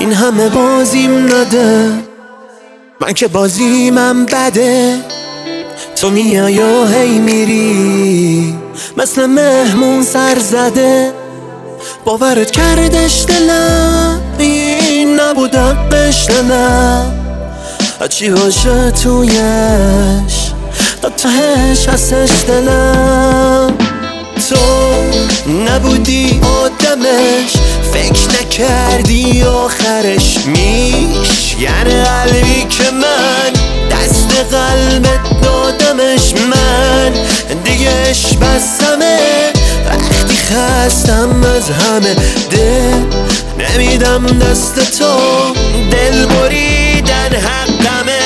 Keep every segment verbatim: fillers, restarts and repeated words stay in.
این همه بازیم نده، من که بازیمم بده. تو میای و هی میری مثل مهمون سر زده. باورت کردش دلم این نبودم بشنم، هرچی باشه تویش تا تهش هستش دلم. تو نبودی آدمش، فکر نکردی آخرش میش یعنی قلبی که من دست قلبت دادمش. من دیگهش بسمه وقتی خستم از همه دل نمیدم دست تو، دل بریدن حقمه.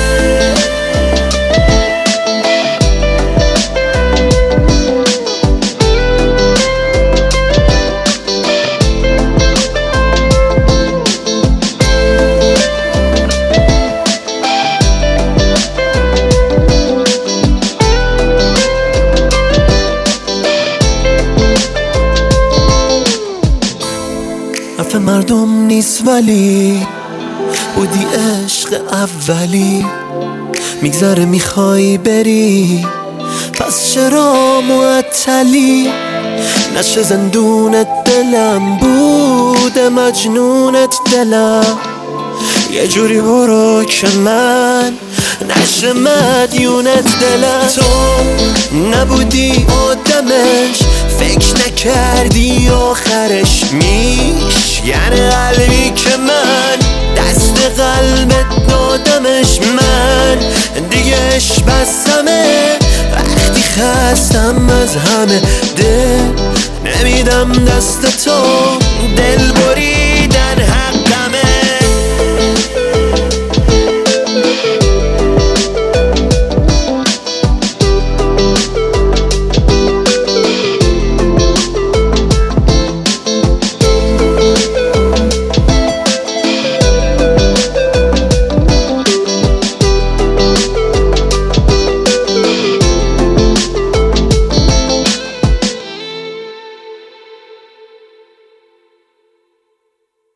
حرف مردم نیست ولی بودی عشق اولی. میگذره میخوای بری پس چرا معطلی؟ نشه زندونت دلم بوده مجنونت دلم. یه جوری برو که من نشه مدیونت دلم. تو نبودی آدمش، فکر نکردی آخرش میش یعنی قلبی که من دست قلبت دادمش. من دیگهش بسمه وقتی خستم از همه دل نمیدم دست تو،